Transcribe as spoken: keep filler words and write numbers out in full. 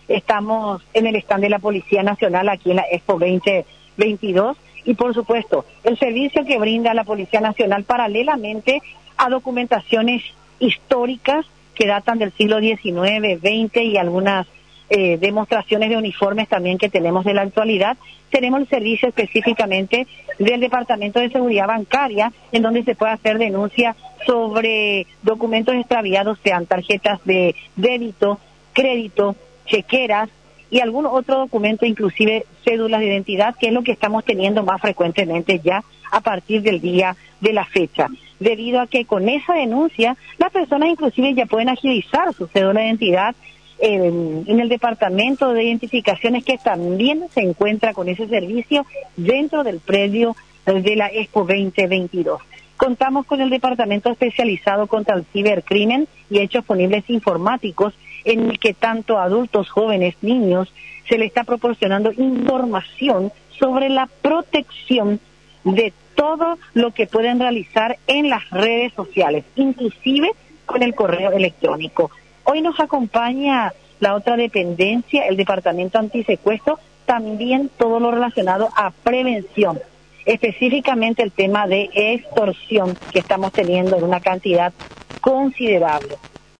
Estamos en el stand de la Policía Nacional aquí en la Expo veinte veintidós y por supuesto el servicio que brinda la Policía Nacional paralelamente a documentaciones históricas que datan del siglo diecinueve, veinte y algunas eh, demostraciones de uniformes también que tenemos de la actualidad. Tenemos el servicio específicamente del Departamento de Seguridad Bancaria, en donde se puede hacer denuncia sobre documentos extraviados, sean tarjetas de débito, crédito, chequeras y algún otro documento, inclusive cédulas de identidad, que es lo que estamos teniendo más frecuentemente ya a partir del día de la fecha. Debido a que con esa denuncia, las personas inclusive ya pueden agilizar su cédula de identidad eh, en el Departamento de Identificaciones, que también se encuentra con ese servicio dentro del predio de la Expo veinte veintidós. Contamos con el Departamento Especializado contra el Cibercrimen y Hechos Punibles Informáticos, en el que tanto a adultos, jóvenes, niños, se le está proporcionando información sobre la protección de todo lo que pueden realizar en las redes sociales, inclusive con el correo electrónico. Hoy nos acompaña la otra dependencia, el Departamento Antisecuestro, también todo lo relacionado a prevención, específicamente el tema de extorsión que estamos teniendo en una cantidad considerable.